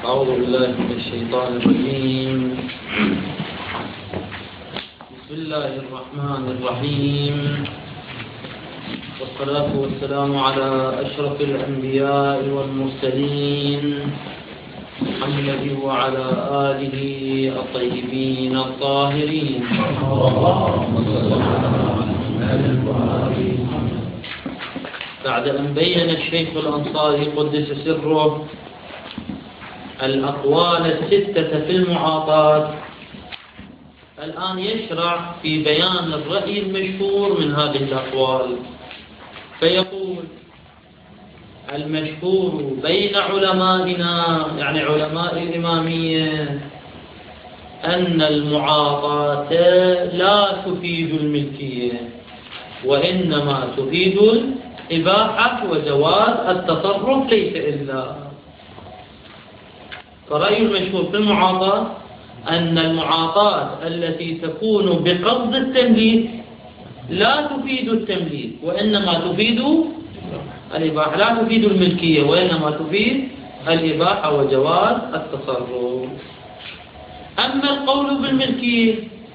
أعوذ بالله من الشيطان الرجيم. بسم الله الرحمن الرحيم، والصلاة والسلام على أشرف الأنبياء والمرسلين محمد وعلى آله الطيبين الطاهرين. بعد أن بين الشيخ الأنصاري قدس سره الأقوال الستة في المعاطاة، الآن يشرع في بيان الرأي المشهور من هذه الأقوال، فيقول: المشهور بين علمائنا، يعني علماء الإمامية، أن المعاطاة لا تفيد الملكية، وإنما تفيد الإباحة وجواز التصرف ليس إلا. فرأي المشهور في المعاطاة أن المعاطاة التي تكون بقصد التمليك لا تفيد التمليك، وإنما تفيد الإباحة، لا تفيد الملكية وإنما تفيد الإباحة وجواز التصرف. أما القول بالملكية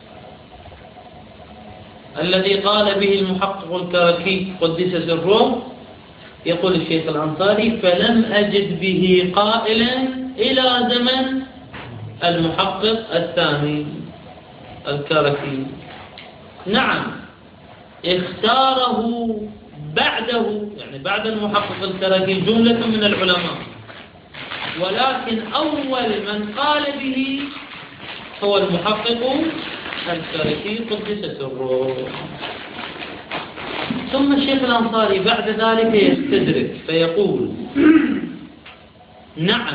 الذي قال به المحقق الكركي قدس سره، يقول الشيخ الأنصاري: فلم أجد به قائلا إلى زمن المحقق الثاني الكركي. نعم، اختاره بعده، يعني بعد المحقق الكركي، جملة من العلماء، ولكن أول من قال به هو المحقق الكركي قدس سره. ثم الشيخ الأنصاري بعد ذلك يستدرك فيقول: نعم،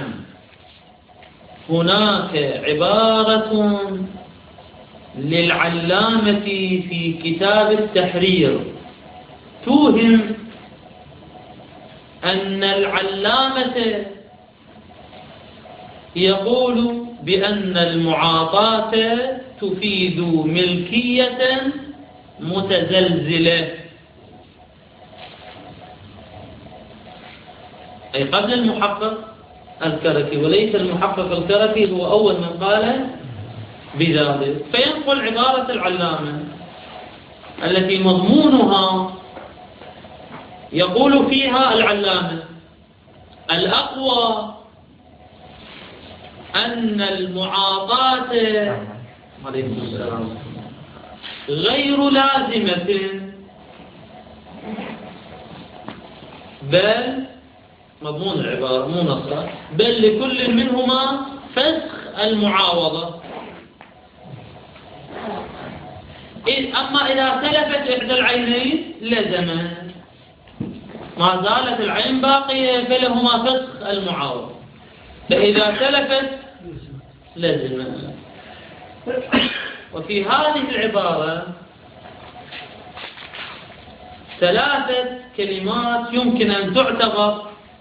هناك عبارة للعلامة في كتاب التحرير توهم أن العلامة يقول بأن المعاطاة تفيد ملكية متزلزلة، أي قبل المحقق الكركي، وليس المحقق الكركي هو أول من قال بذلك. فينقل عبارة العلامة التي مضمونها يقول فيها العلامة: الأقوى أن المعاطاة غير لازمة، بل مضمون العبارة مو نصها، بل لكل منهما فسخ المعاوضة. أما إذا تلفت إحدى العينين لزم، ما زالت العين باقية فلهما فسخ المعاوضة، فإذا تلفت لزم. وفي هذه العبارة ثلاثة كلمات يمكن أن تعتبر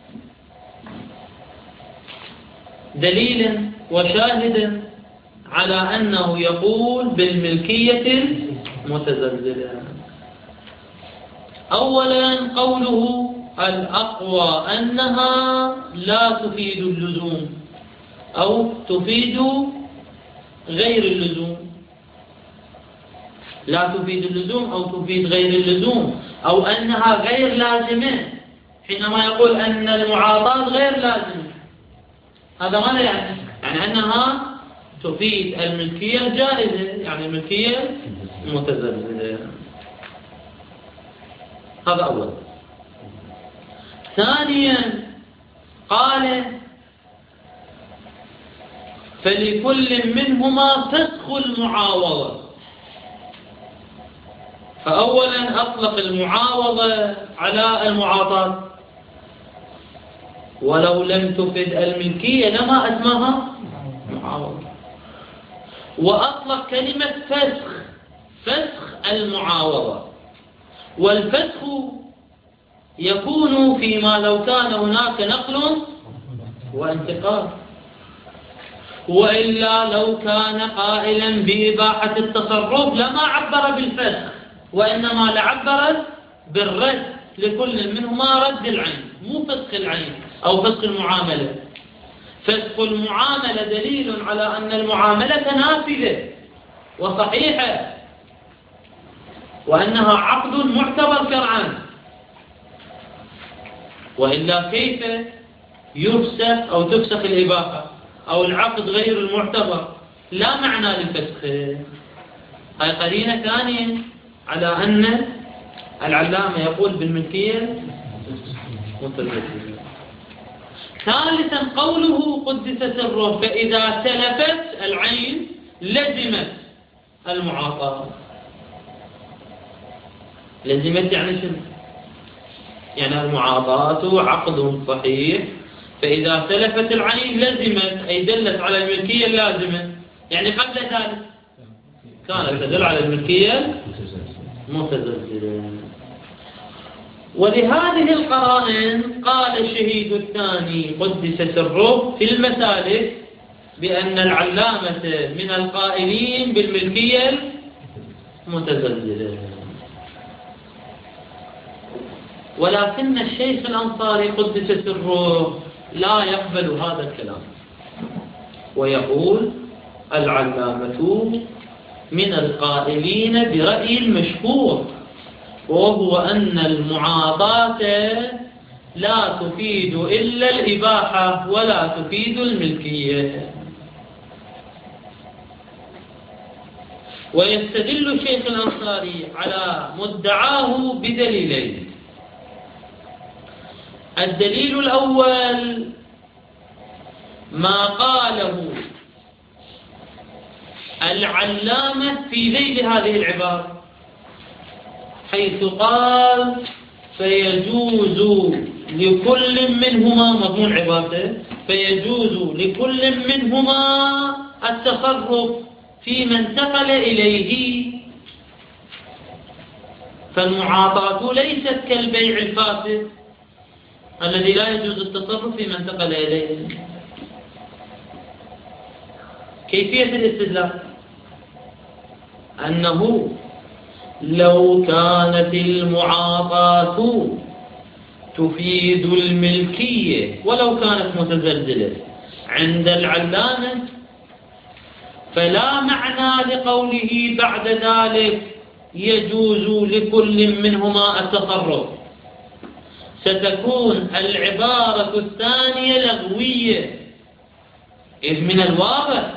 دليلا وشاهدا على أنه يقول بالملكية المتزلزلة. أولا قوله: الأقوى أنها لا تفيد اللزوم، أو تفيد غير اللزوم، لا تفيد اللزوم أو تفيد غير اللزوم، أو أنها غير لازمة. حينما يقول أن المعاطاة غير لازمة، هذا ماذا يعني؟ يعني أنها تفيد الملكية الجائزة، يعني الملكية المتزلزلة. هذا أول. ثانيا قال: فلكل منهما فسخ المعاوضة. فأولا أطلق المعاوضة على المعاطاة، ولو لم تفد الملكية لما اسمها معاوضة. وأطلق كلمة فسخ المعاوضة، والفسخ يكون فيما لو كان هناك نقل وانتقال، وإلا لو كان قائلا بإباحة التصرف لما عبر بالفسخ، وإنما لعبر بالرد، لكل منهما رد العين، مو فسخ العين أو فسخ المعاملة. فسخ المعاملة دليل على أن المعاملة نافذة وصحيحة وأنها عقد معتبر شرعا، وإلا كيف يفسخ أو تفسخ الإباحة أو العقد غير المعتبر؟ لا معنى للفسخ. هاي قرينة ثانية على أن العلامة يقول بالملكية متزلزلة. ثالثا قوله قدس سره فإذا تلفت العين لزمت المعاطاة. لزمت يعني شنو؟ يعني المعاطاة عقد صحيح، فإذا تلفت العين لزمت أي دلت على الملكية اللازمة. يعني قبل ذلك كانت تدل على الملكية متزلزلة. ولهذه القرائن قال الشهيد الثاني قدس سره في المسالك بأن العلامة من القائلين بالملكية المتزلزلة. ولكن الشيخ الأنصاري قدس سره لا يقبل هذا الكلام، ويقول العلامة من القائلين برأي المشهور، وهو أن المعاطاة لا تفيد إلا الإباحة ولا تفيد الملكية. ويستدل الشيخ الأنصاري على مدعاه بدليلين. الدليل الأول ما قاله العلامة في ذيل هذه العبارة، حيث قال فيجوز لكل منهما، مضمون عبارته فيجوز لكل منهما التصرف فيما انتقل إليه. فالمعاطاة ليست كالبيع الفاسد الذي لا يجوز التصرف فيما انتقل إليه. كيفية الاستدلال أنه لو كانت المعاطاة تفيد الملكية ولو كانت متزلزلة عند العلامة، فلا معنى لقوله بعد ذلك يجوز لكل منهما التصرف. ستكون العبارة الثانية لغوية، إذ من الواضح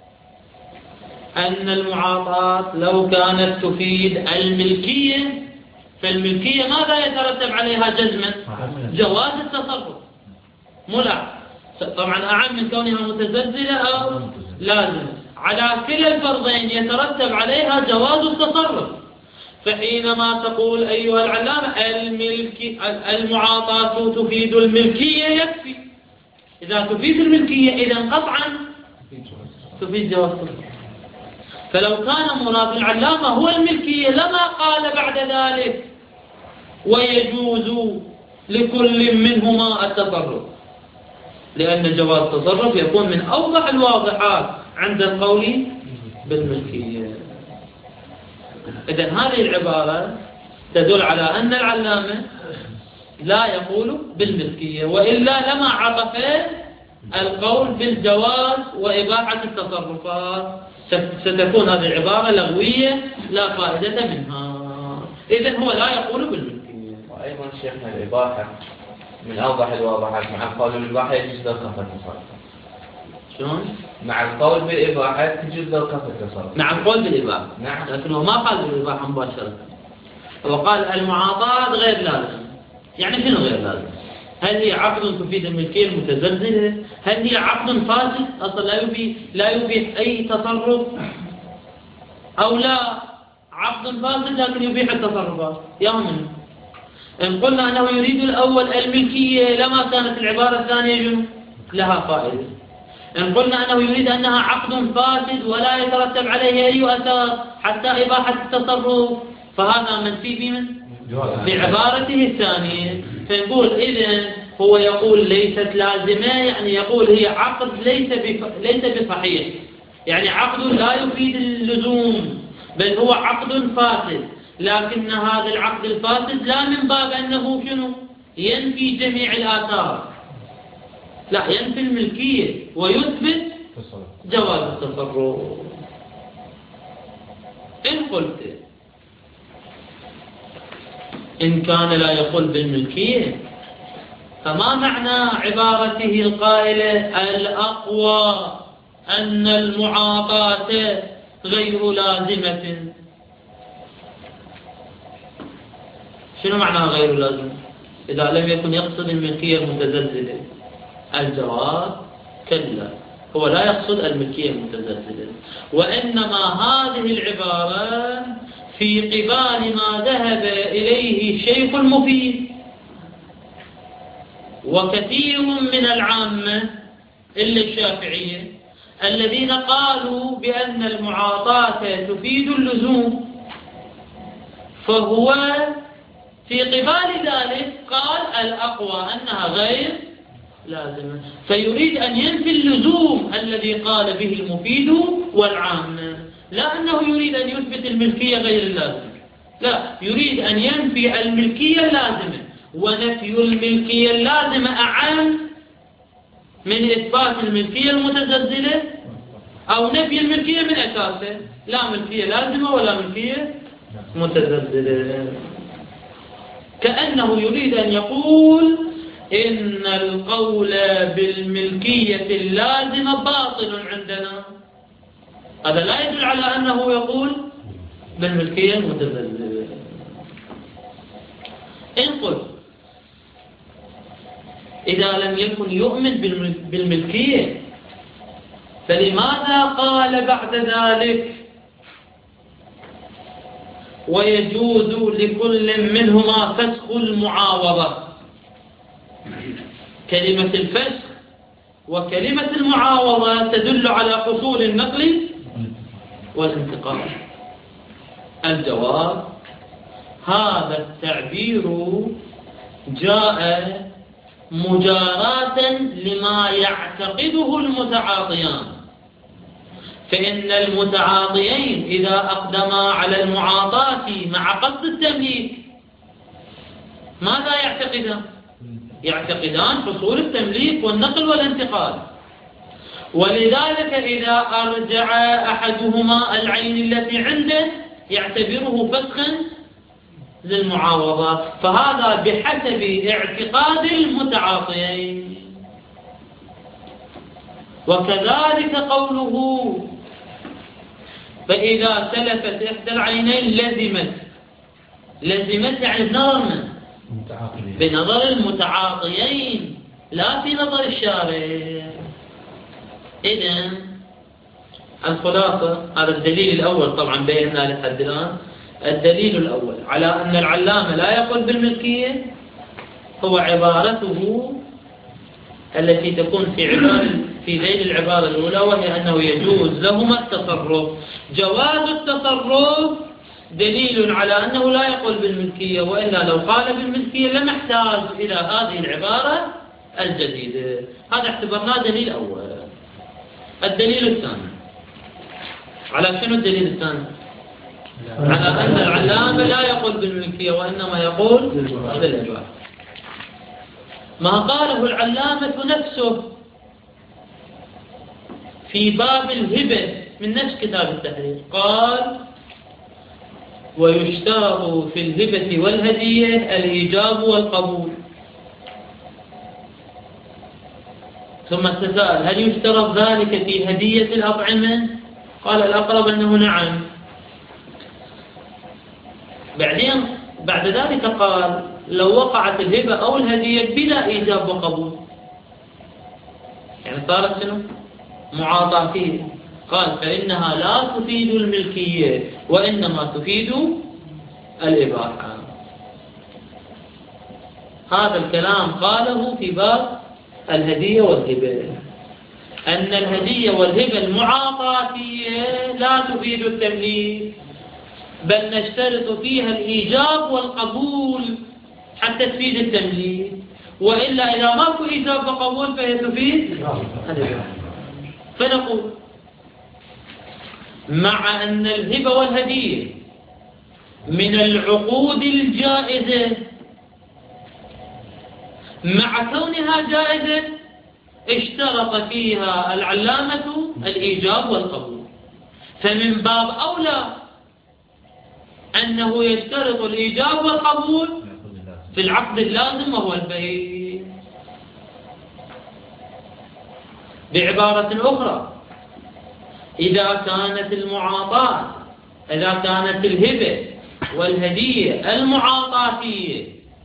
أن المعاطاة لو كانت تفيد الملكية، فالملكية ماذا يترتب عليها جزما؟ جواز التصرف ملع، طبعا أعم من كونها متزلزلة أو لازم. على كلا الفرضين يترتب عليها جواز التصرف. فحينما تقول أيها العلامة المعاطاة تفيد الملكية يكفي. إذا تفيد الملكية إذن قطعا تفيد جواز التصرف. فلو كان مراد العلامة هو الملكية لما قال بعد ذلك ويجوز لكل منهما التصرف، لأن جواز التصرف يكون من أوضح الواضحات عند القول بالملكية. إذن هذه العبارة تدل على أن العلامة لا يقول بالملكية، وإلا لما عطف القول بالجواز وإباحة التصرفات، ستكون هذه العبارة لغوية لا فائدة منها. إذن هو لا يقول بالملكية. وأيضا شيخنا الإباحة من أوضح الواضحات، مع القول بالإباحة يجوز له كف التصرف. شلون؟ مع القول بالإباحة تجوز له كف التصرف. مع القول بالإباحة، نعم. لكنه ما قال بالإباحة مباشرة، هو قال المعاطاة غير لازم. يعني شنو غير لازم؟ هل هي عقد تفيد الملكية المتزلزلة؟ هل هي عقد فاسد أصلا لا يبيح أي تصرف؟ أو لا عقد فاسد لكن يبيح التصرفات؟ يومنا إن قلنا أنه يريد الأول الملكية لما كانت العبارة الثانية لها فائدة. إن قلنا أنه يريد أنها عقد فاسد ولا يترتب عليه أي أثر حتى إباحة التصرف، فهذا منفي بعبارته الثانية. فنقول إذن هو يقول ليست لازمة، يعني يقول هي عقد ليس بصحيح، يعني عقد لا يفيد اللزوم، بل هو عقد فاسد. لكن هذا العقد الفاسد لا من باب أنه شنو ينفي جميع الآثار، لا، ينفي الملكية ويثبت جواز التصرف. إن قلت إن كان لا يقول بالملكية، فما معنى عبارته القائلة الأقوى أن المعاطاة غير لازمة؟ شنو معنى غير لازمة إذا لم يكن يقصد الملكية المتزلزلة؟ الجواب كلا، هو لا يقصد الملكية المتزلزلة، وإنما هذه العبارة في قبال ما ذهب إليه الشيخ المفيد وكثير من العامة إلا الشافعية الذين قالوا بأن المعاطاة تفيد اللزوم، فهو في قبال ذلك قال الأقوى أنها غير لازمة، فيريد أن ينفي اللزوم الذي قال به المفيد والعامة، لا أنه يريد أن يثبت الملكية غير اللازمة، لا، يريد أن ينفي الملكية اللازمة، ونفي الملكية اللازمة أعم من إثبات الملكية المتزلزلة أو نفي الملكية من أساسه، لا ملكية لازمة ولا ملكية متزلزلة. كأنه يريد أن يقول إن القول بالملكية اللازمة باطل عندنا، هذا لا يدل على أنه يقول بالملكية المتزلزلة. إن قلت إذا لم يكن يؤمن بالملكية، فلماذا قال بعد ذلك ويجوز لكل منهما فسخ المعاوضة؟ كلمة الفسخ وكلمة المعاوضة تدل على حصول النقل والانتقال. الجواب هذا التعبير جاء مجاراة لما يعتقده المتعاطيان، فإن المتعاطيين إذا أقدما على المعاطاة مع قصد التمليك ماذا يعتقدان؟ يعتقدان حصول التمليك والنقل والانتقال، ولذلك إذا أرجع أحدهما العين التي عنده يعتبره فسخا للمعاوضة، فهذا بحسب اعتقاد المتعاطيين. وكذلك قوله فإذا تلفت إحدى العينين لزمت يعني بنظر المتعاطيين لا في نظر الشارع. إذن الخلاصة هذا الدليل الأول، طبعا بينا لحد الآن الدليل الأول على أن العلامة لا يقول بالملكية هو عبارته التي تكون في ذيل العبارة الأولى، وهي أنه يجوز لهما التصرف. جواز التصرف دليل على أنه لا يقول بالملكية، وإلا لو قال بالملكية لم يحتاج إلى هذه العبارة الجديدة. هذا اعتبرناه دليل أول. الدليل الثاني على شنو؟ الدليل الثاني على أن العلامة لا يقول بالملكية وإنما يقول بالإباحة. ما قاله العلامة نفسه في باب الهبة من نفس كتاب التحرير، قال ويشترط في الهبة والهدية الإيجاب والقبول. ثم استسأل هل يشترط ذلك في هدية الأطعمة؟ قال الأقرب أنه نعم. بعدين بعد ذلك قال لو وقعت الهبة أو الهدية بلا إيجاب وقبول، يعني صارت شنو؟ معاطاة فيه. قال فإنها لا تفيد الملكية وإنما تفيد الإباحة. هذا الكلام قاله في باب الهدية والهبة، أن الهدية والهبة المعاطاتية لا تفيد التمليك، بل نشترط فيها الإيجاب والقبول حتى تفيد التمليك، وإلا إذا ماكو إيجاب وقبول فهي تفيد الإباحة. فنقول مع أن الهبة والهدية من العقود الجائزة، مع كونها جائزة اشترط فيها العلامة الإيجاب والقبول، فمن باب أولى أنه يشترط الإيجاب والقبول في العقد اللازم وهو البيع. بعبارة أخرى، إذا كانت المعاطاة، إذا كانت الهبة والهدية المعاطاتية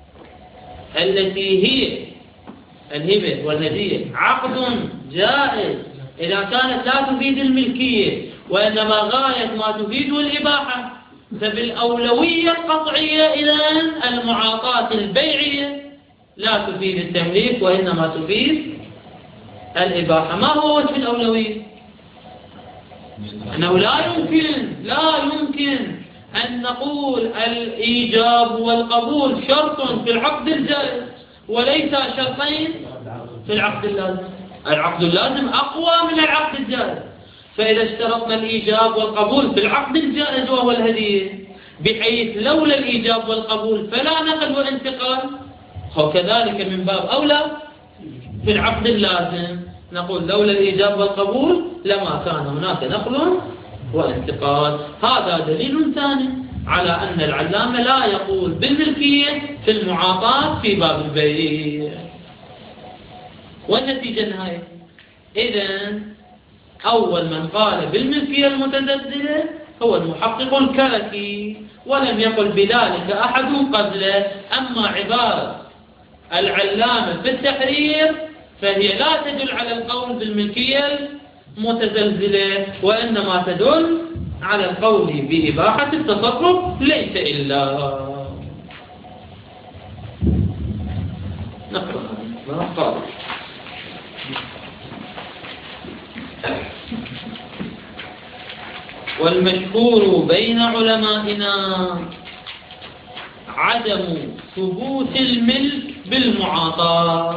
التي هي الهبة والهدية عقد جائز، إذا كانت لا تفيد الملكية وإنما غاية ما تفيد الإباحة، فبالأولوية القطعية إذن المعاطاة البيعية لا تفيد التمليك وإنما تفيد الإباحة. ما هو وجه الأولوية؟ أنه لا يمكن أن نقول الإيجاب والقبول شرط في العقد الجائز وليس شرطين في العقد اللازم. العقد اللازم أقوى من العقد الجائز، فإذا اشترطنا الإيجاب والقبول في العقد الجائز وهو الهدية بحيث لولا الإيجاب والقبول فلا نقل وانتقال، وكذلك من باب أولى في العقد اللازم نقول لولا الإيجاب والقبول لما كان هناك نقل وانتقال. هذا دليل ثاني على أن العلامة لا يقول بالملكية في المعاطاة في باب البيع. والنتيجة النهائية إذن أول من قال بالملكية المتزلزلة هو المحقق الكركي، ولم يقل بذلك أحد قبله. أما عبارة العلامة في التحرير فهي لا تدل على القول بالملكية المتزلزلة، وإنما تدل على القول بإباحة التصرف ليس إلا. نقرأ والمشهور بين علمائنا عدم ثبوت الملك بالمعاطاة.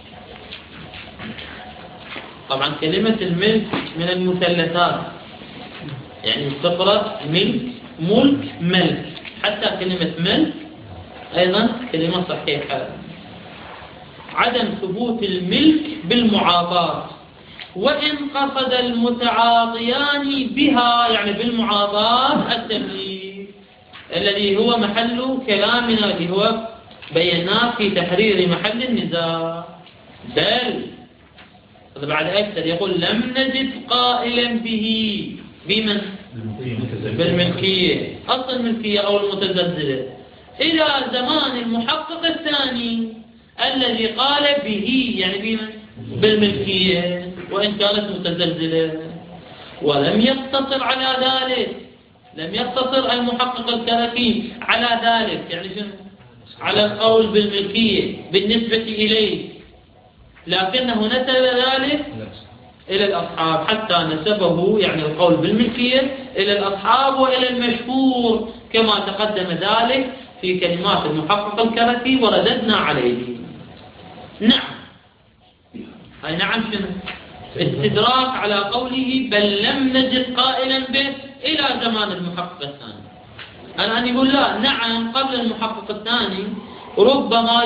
طبعا كلمة الملك من المثلثات، يعني تقرأ ملك ملك، حتى كلمة ملك أيضا كلمة صحيحة. عدم ثبوت الملك بالمعاطاة، وإن قصد المتعاطيان بها، يعني بالمعاطاة التمليك الذي هو محل كلامنا، اللي هو بيناه في تحرير محل النزاع. بل بعد أكثر يقول لم نجد قائلا به بمن؟ بالملكية، أصل الملكية أو المتزلزلة، إلى زمان المحقق الثاني الذي قال به، يعني بمن؟ بالملكية وإن كانت متزلزلة. ولم يقتصر على ذلك، لم يقتصر المحقق الكركي على ذلك، يعني شنو؟ على القول بالملكية بالنسبة إليه، لكنه نسب ذلك إلى الأصحاب، حتى نسبه يعني القول بالملكية إلى الأصحاب وإلى المشهور كما تقدم ذلك في كلمات المحقق الكركي ورددنا عليه. نعم، أي نعم شنو؟ استدراك على قوله بل لم نجد قائلا به إلى زمان المحقق الثاني. الآن يقول لا، نعم قبل المحقق الثاني ربما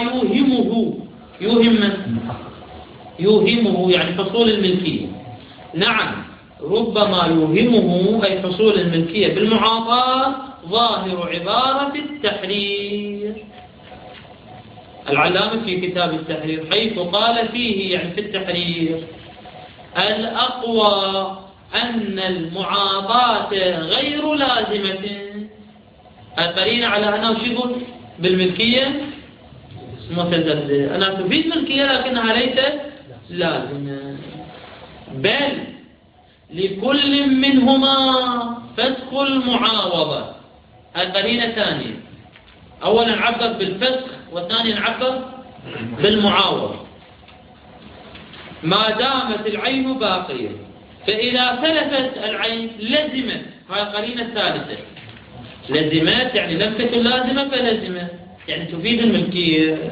يوهمه يعني حصول الملكية. نعم ربما يوهمه أي حصول الملكية بالمعاطاة ظاهر عبارة التحرير. العلامة في كتاب التحرير حيث قال فيه يعني في التحرير الأقوى أن المعاطاة غير لازمة، القرينة على أنه شبه بالملكية متزلزلة، أنها تفيد ملكية لكنها ليست لازمة. بل لكل منهما فسخ المعاوضة، القرينة ثانية، أولا عبر بالفسخ والثاني عبر بالمعاوضة. ما دامت العين باقية، فإذا تلفت العين لزمت، هاي القرينة الثالثة، لزمت يعني لم تكن لازمة فلزمت يعني تفيد الملكية.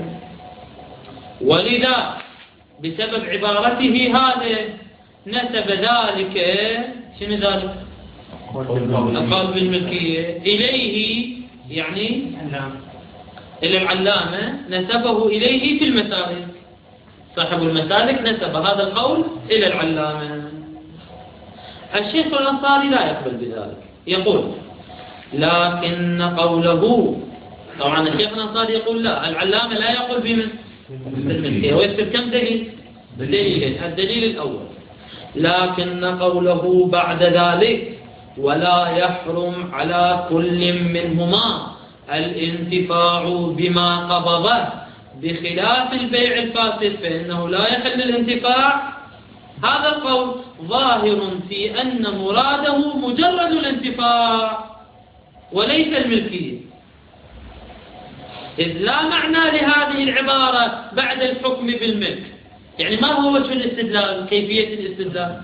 ولذا بسبب عبارته هذا نسب ذلك، شنو ذلك؟ القول بالملكية إليه، يعني إلى العلامة، نسبه إليه في المسائل. صاحب المسالك نسب هذا القول إلى العلامة. الشيخ الأنصاري لا يقبل بذلك، يقول لكن قوله، طبعا الشيخ الأنصاري يقول لا، العلامة لا يقول بالملكية، ويكتب كم دليل؟ دليلين. الدليل الأول لكن قوله بعد ذلك ولا يحرم على كل منهما الانتفاع بما قبضه بخلاف البيع الفاسد فإنه لا يحل الانتفاع، هذا القول ظاهر في أن مراده مجرد الانتفاع وليس الملكية، إذ لا معنى لهذه العبارة بعد الحكم بالملك. يعني ما هو وجه الاستدلال؟ كيفية الاستدلال؟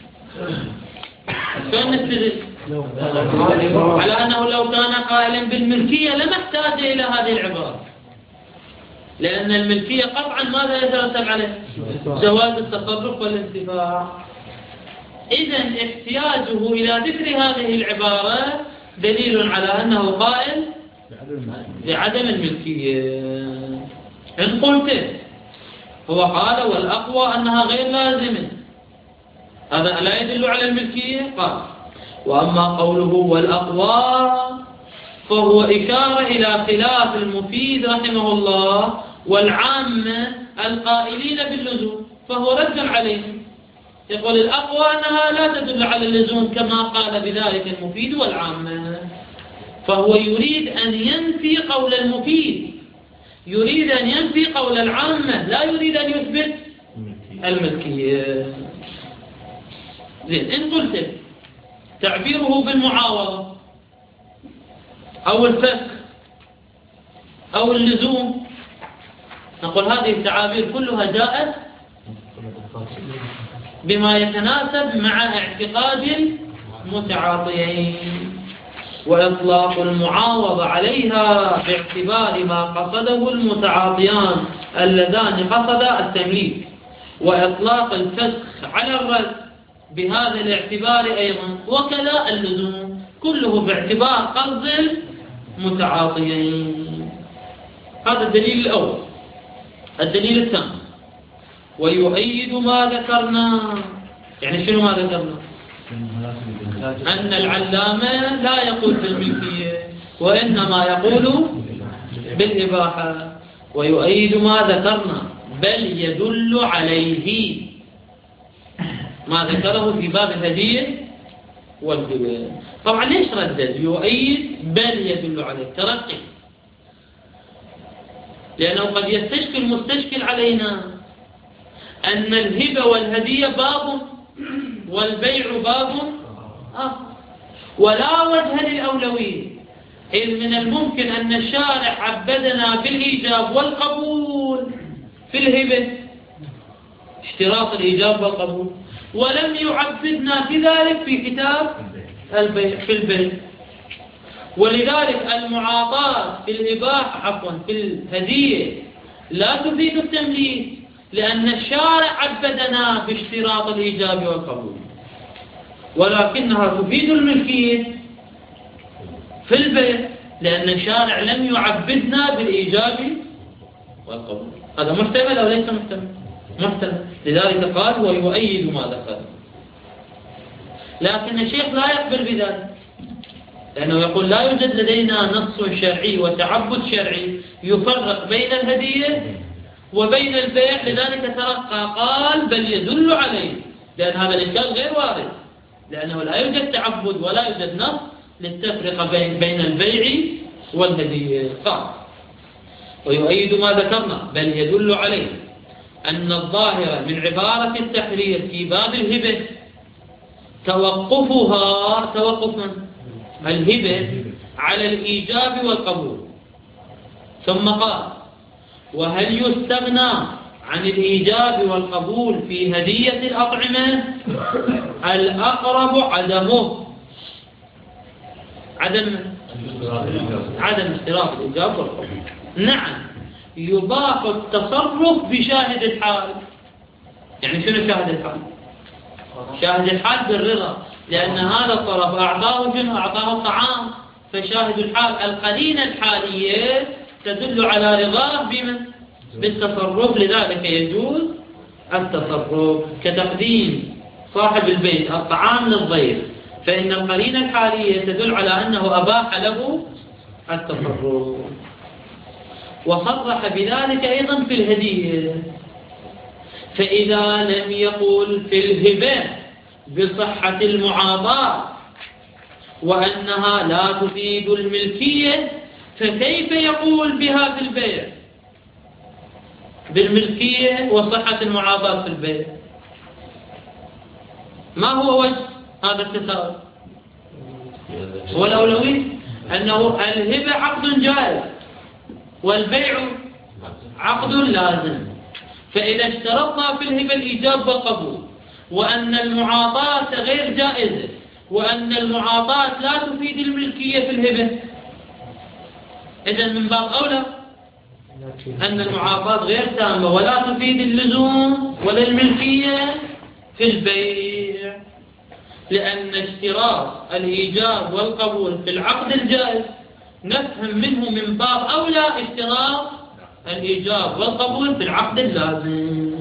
شلون نستدل؟ على أنه لو كان قائلا بالملكية لما احتاج إلى هذه العبارة، لأن الملكية قطعا ماذا يترتب عليه؟ جواز التصرف والانتفاع. إذن احتياجه إلى ذكر هذه العبارة دليل على أنه قائل بعدم الملكية. إن قلت هو قال والأقوى أنها غير لازمة، هذا لا يدل على الملكية؟ قال وأما قوله والأقوى فهو إشارة إلى خلاف المفيد رحمه الله والعامة القائلين باللزوم، فهو رد عليهم. يقول الأقوى أنها لا تدل على اللزوم كما قال بذلك المفيد والعامة، فهو يريد أن ينفي قول المفيد، يريد أن ينفي قول العامة، لا يريد أن يثبت الملكية. زين، إن قلت تعبيره بالمعاوضة أو الفسخ أو اللزوم، نقول هذه التعابير كلها جاءت بما يتناسب مع اعتقاد المتعاطيين، وإطلاق المعاوضة عليها باعتبار ما قصده المتعاطيان اللذان قصدا التمليك، وإطلاق الفسخ على الرد بهذا الاعتبار أيضا، وكذا اللزوم كله باعتبار قصد المتعاطيين. هذا الدليل الأول. الدليل الثاني ويؤيد ما ذكرنا، يعني شنو ما ذكرنا؟ أن العلامة لا يقول بالملكية وإنما يقول بالإباحة. ويؤيد ما ذكرنا بل يدل عليه، ما ذكره في باب الهدية والهبة. طبعا ليش ردد يؤيد بل يدل عليه؟ ترقي، لأنه قد يستشكل المستشكل علينا أن الهبة والهدية باب والبيع باب ولا وجه للأولوية، إذ من الممكن أن الشارع عبدنا بالإيجاب والقبول في الهبة، اشتراط الإيجاب والقبول، ولم يعبدنا بذلك في كتاب البيع في البيع. ولذلك المعاطاة في الإباحة في الهدية لا تفيد التمليك، لأن الشارع عبدنا باشتراط الإيجاب والقبول، ولكنها تفيد الملكية في البيع لأن الشارع لم يعبدنا بالإيجاب والقبول. هذا محتمل أو ليس محتمل؟ محتمل. لذلك قال ويؤيد ما ذكر. لكن الشيخ لا يقبل بذلك، لأنه يقول لا يوجد لدينا نص شرعي وتعبد شرعي يفرق بين الهدية وبين البيع، لذلك ترقى قال بل يدل عليه، لأن هذا الإشكال غير وارد، لأنه لا يوجد تعبد ولا يوجد نص للتفرقة بين البيع والهدية. قال ويؤيد ما ذكرنا بل يدل عليه أن الظاهر من عبارة التحرير في باب الهبة توقف الهبة على الإيجاب والقبول. ثم قال وهل يستغنى عن الإيجاب والقبول في هدية الأطعمة؟ الأقرب عدمه، عدم اشتراط الإيجاب والقبول. نعم يضاف التصرف بشاهد الحال. يعني شنو شاهد الحال؟ شاهد الحال بالرضا، لأن هذا الطرف أعطاه شنو؟ أعطاه الطعام، فشاهد الحال القرينة الحالية تدل على رضاه بمن؟ بالتصرف، لذلك يجوز التصرف، كتقديم صاحب البيت الطعام للضيف، فإن القرينة الحالية تدل على أنه أباح له التصرف. وصرح بذلك أيضا في الهدية، فإذا لم يقل في الهبة بصحة المعاضاة وأنها لا تفيد الملكية، فكيف يقول بها في البيع بالملكية وصحة المعاضاة في البيع؟ ما هو وجه هذا التساؤل؟ هو الأولوي أنه الهبة عقد جائز والبيع عقد لازم، فإذا اشترطنا في الهبة الإيجاب والقبول وأن المعاطاة غير جائزة وأن المعاطاة لا تفيد الملكية في الهبة، إذن من باب أولى أن المعاطاة غير تامة ولا تفيد اللزوم ولا الملكية في البيع، لأن اشتراط الإيجاب والقبول في العقد الجائز نفهم منه من باب أولى اشتراط الإيجاب والقبول في العقد اللازم.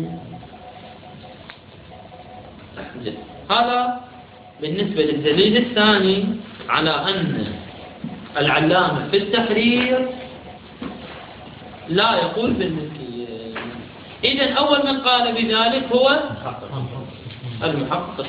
هذا بالنسبة للدليل الثاني على أن العلامة في التحرير لا يقول بالملكية. إذن أول من قال بذلك هو المحقق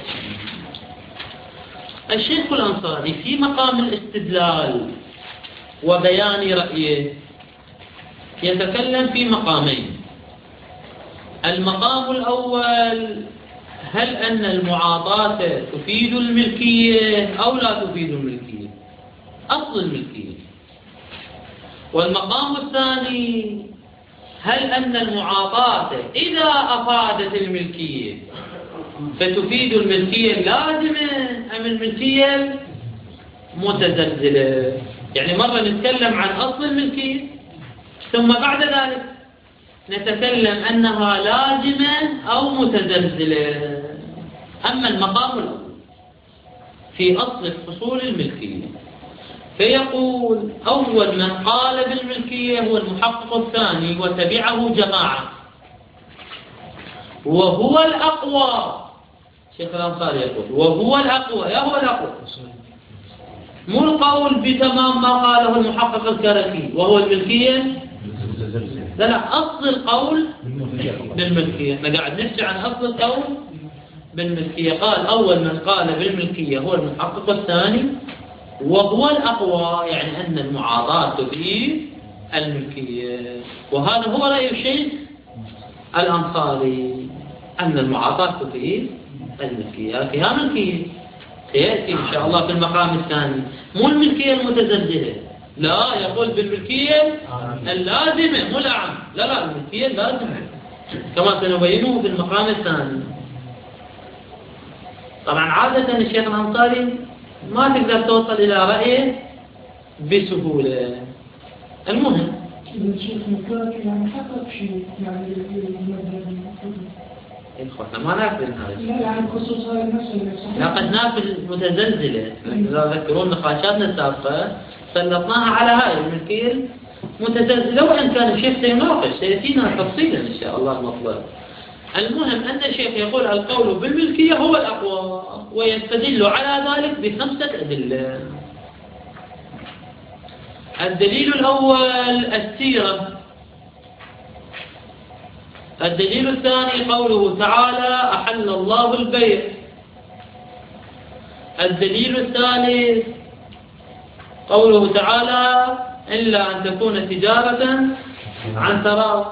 الشيخ الأنصاري في مقام الاستدلال وبيان رأيه يتكلم في مقامين. المقام الأول: هل أن المعاطاة تفيد الملكية أو لا تفيد الملكية؟ أصل الملكية. والمقام الثاني: هل أن المعاطاة إذا أفادت الملكية فتفيد الملكية اللازمة أم الملكية المتزلزلة؟ يعني مرة نتكلم عن أصل الملكية ثم بعد ذلك نتكلم أنها لازمة أو متزلزلة. أما المقام الأول في أصل فصول الملكية فيقول: أول من قال بالملكية هو المحقق الثاني وتبعه جماعة، وهو الأقوى. شيخ الأنصاري يقول وهو الأقوى. يا هو الأقوى، مو القول بتمام ما قاله المحقق الكركي وهو الملكية، لا، أصل القول بالملكية. احنا قاعد نحكي عن أصل القول بالملكية. قال أول من قال بالملكية هو المحقق الثاني وهو الأقوى، يعني أن المعاضاة تفيد الملكية. وهذا هو رأي الشيخ الأنصاري، أن المعاضاة تفيد الملكية. فيها ملكية سيأتي إن شاء الله في المقام الثاني، مو الملكية المتزلزلة، لا، يقول بالملكية اللازمة مو العام، لا، الملكية اللازمة كما سنبينه في المقام الثاني. طبعا عادة الشيخ الأنصاري ما تقدر توصل إلى رأيه بسهولة. المهم الشيخ مكاك يعني حقق شيء يعني إخوتنا ما نافذ هذا. لا يعني خصوص هاي المسألة لقد نافذ متزلزلة. إذا ذكرون نقاشاتنا السابقة سلطناها على هاي الملكية متزلزلة، وإن كان الشيخ سيناقش سيأتينا تفصيلا إن شاء الله المطلب. المهم أن الشيخ يقول القول بالملكية هو الأقوى، ويستدل على ذلك ب5 أدلة. الدليل الأول السيرة. الدليل الثاني قوله تعالى أحل الله البيع. الدليل الثالث قوله تعالى إلا أن تكون تجارة عن تراض.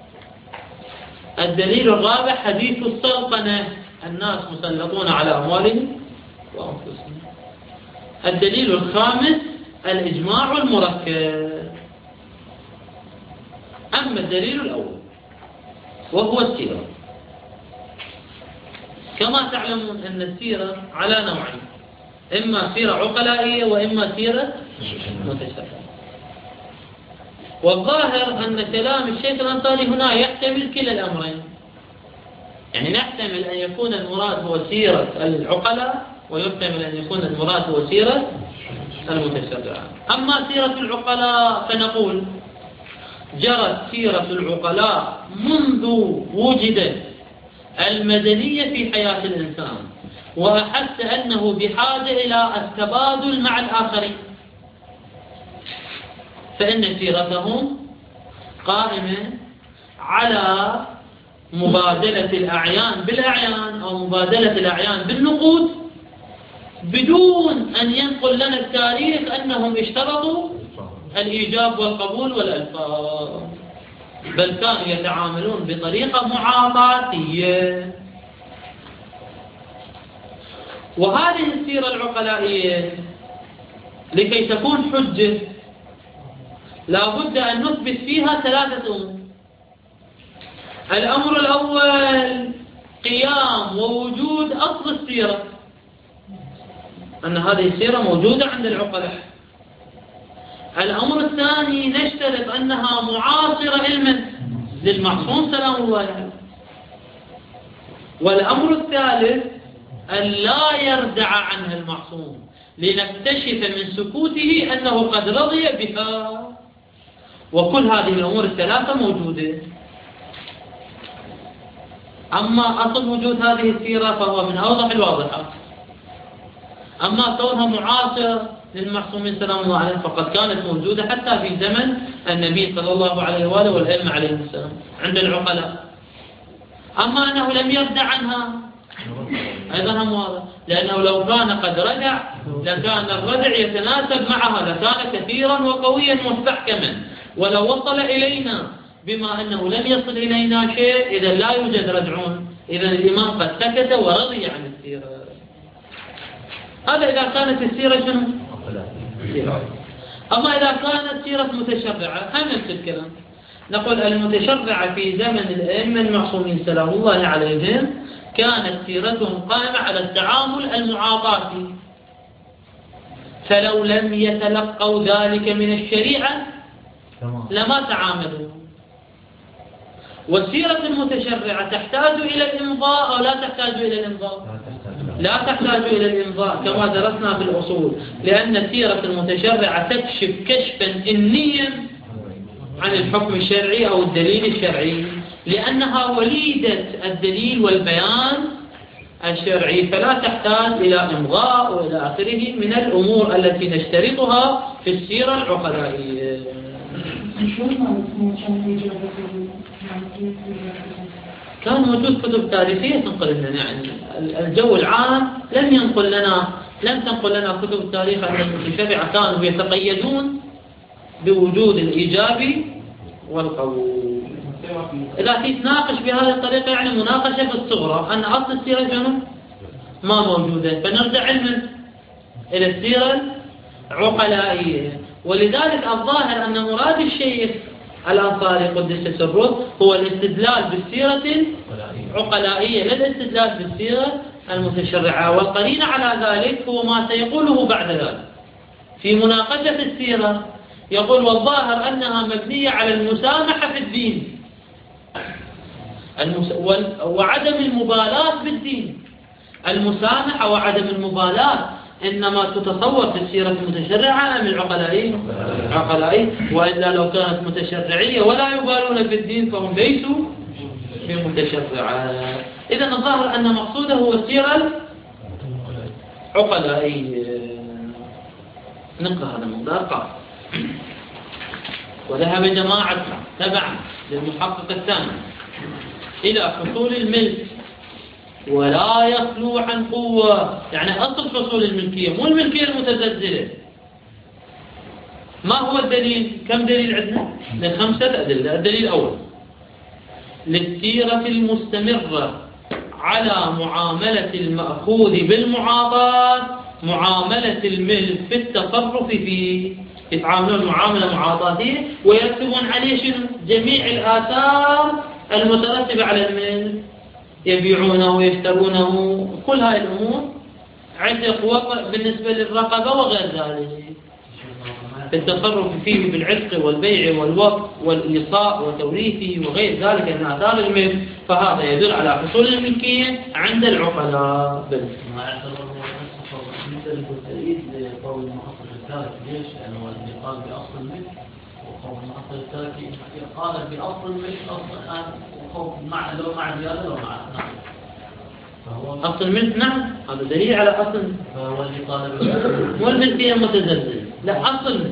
الدليل الرابع حديث السلطنة، الناس مسلطون على أموالهم وأنفسهم. الدليل الخامس الإجماع المركب. أما الدليل الأول وهو السيرة، كما تعلمون أن السيرة على نوعين: إما سيرة عقلائية وإما سيرة متشابهة. والظاهر أن كلام الشيخ الأنصاري هنا يحتمل كلا الأمرين، يعني نحتمل أن يكون المراد هو سيرة العقلاء ويحتمل أن يكون المراد هو سيرة المتشابهة. أما سيرة العقلاء فنقول جرت سيرة العقلاء منذ وجدت المدنية في حياة الإنسان، وأحس أنه بحاجة إلى التبادل مع الآخرين، فإن سيرتهم قائمة على مبادلة الأعيان بالأعيان أو مبادلة الأعيان بالنقود، بدون أن ينقل لنا التاريخ أنهم اشترطوا الإيجاب والقبول والألفاظ، بل كانوا يتعاملون بطريقة معاطاتية. وهذه السيرة العقلائية لكي تكون حجة لا بد أن نثبت فيها ثلاثة أمور. الأمر الأول قيام ووجود أصل السيرة، أن هذه السيرة موجودة عند العقلاء. الأمر الثاني نشترط أنها معاصرة علما للمعصوم سلام الله عليه. والأمر الثالث أن لا يردع عنها المعصوم لنكتشف من سكوته أنه قد رضي بها. وكل هذه الأمور الثلاثة موجودة. أما أصل وجود هذه السيرة فهو من أوضح الواضحات. أما كونها معاصرة للمعصومين سلام الله عليه فقد كانت موجودة حتى في زمن النبي صلى الله عليه وآله والأئمة عليهم السلام عند العقلاء. أما أنه لم يردع عنها أيضا هم واضح، لأنه لو كان قد ردع لكان الردع يتناسب معها، لكان كثيرا وقويا مستحكما. ولو وصل إلينا بما أنه لم يصل إلينا شيء إذا لا يوجد ردعون، إذا الإمام قد سكت ورضي عن السيرة. هذا إذا كانت السيرة شنو؟ أما إذا كانت سيرة متشرعة هم نفس الكلام. نقول المتشرعة في زمن الأئمة المعصومين سلام الله عليهم كانت سيرتهم قائمة على التعامل المعاطاتي، فلو لم يتلقوا ذلك من الشريعة لما تعاملوا. والسيرة المتشرعة تحتاج إلى الإمضاء أو لا تحتاج إلى الإمضاء؟ لا تحتاج إلى الإمضاء كما درسنا في الأصول، لأن السيرة المتشرعة تكشف كشفا إنيا عن الحكم الشرعي أو الدليل الشرعي، لأنها وليدة الدليل والبيان الشرعي، فلا تحتاج إلى إمضاء وإلى آخره من الأمور التي نشترطها في السيرة العقلائية. كان موجود كتب تاريخية تنقل لنا، يعني الجو العام لم تنقل لنا كتب التاريخ أن المتشرعة كانوا يتقيدون بوجود الإيجاب والقبول. إذا تناقش بهذه الطريقة يعني مناقشة في الصغرى أن أصل السيرة شنو؟ ما موجودة، فنرجع علما إلى السيرة العقلائية. ولذلك الظاهر أن مراد الشيخ الأنصاري قدس سره هو الاستدلال بالسيرة العقلائية لا الاستدلال بالسيرة المتشرعة. والقرينة على ذلك هو ما سيقوله بعد ذلك في مناقشة السيرة. يقول والظاهر أنها مبنية على المسامحة في الدين وعدم المبالاة بالدين. المسامحة وعدم المبالاة إنما تتصور في السيرة المتشرعة أم العقلائية؟ وإلا لو كانت متشرعية ولا يبالون بالدين فهم ليسوا بمتشرعة. إذن الظاهر أن مقصوده هو السيرة العقلائية. نقرأ هذا الموضوع. وذهب جماعة تبعا للمحقق الثاني إلى حصول الملك ولا يخلو عن قوة، يعني أصل حصول الملكية مو الملكية المتزلزلة. ما هو الدليل؟ كم دليل عندنا؟ من 5 أدلة. الدليل الأول للسيرة المستمرة على معاملة المأخوذ بالمعاطاة معاملة الملك في التصرف فيه. يتعاملون معاملة معاطاتية ويكتبون عليه شنو؟ جميع الآثار المترتبة على الملك، يبيعونه ويشترونه، كل هاي الأمور عتق وقع بالنسبة للرقبة وغير ذلك. التصرف فيه بالعتق والبيع والوقف والإيصاء وتوريثه وغير ذلك من آثار الملك، فهذا يدل على حصول الملكية عند العقلاء. ما يعتبر مثل التأييد لقول المحقق الثالث ليش؟ لأنه الانتقال بأصل الملك وخوف الأصل التركي قال بأصل الملك أصل الآن وخوف مع لو مع زيادة لو مع نعم. أصل الملك نعم هذا دليل على أصل. فهو اللي قال والملكية متزلزل لا أصل الملك.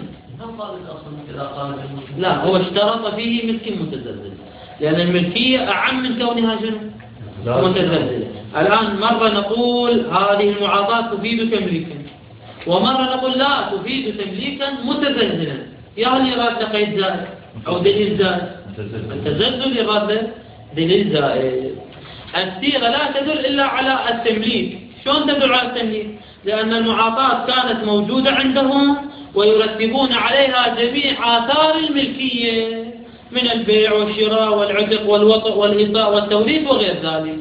لا هو اشترط فيه ملك متزلزل لأن الملكية أعم من كونها شنو؟ متزلزلة. الآن مرة نقول هذه المعاطاة تفيد تمليكا ومرة نقول لا تفيد تمليكا متزلزلا. يا هل يراد قيد زائد أو دليل زائد؟ التزلزل يراد دليل زائد. السيرة لا تدل إلا على التمليك. شلون تدل على التمليك؟ لأن المعاطاة كانت موجودة عندهم ويرتبون عليها جميع آثار الملكية من البيع والشراء والعتق والوطء والإيطاء والتوريث وغير ذلك.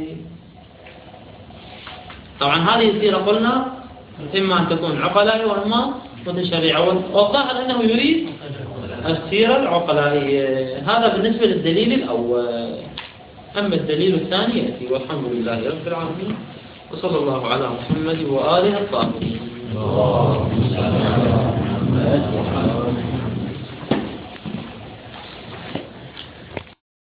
طبعا هذه السيرة قلنا إما أن تكون عقلائية وإما متشرعة والظاهر أنه يريد السيرة العقلائية. هذا بالنسبة للدليل الأول. أما الدليل الثاني يأتي والحمد لله رب العالمين وصلى الله على محمد وآله الطاهرين.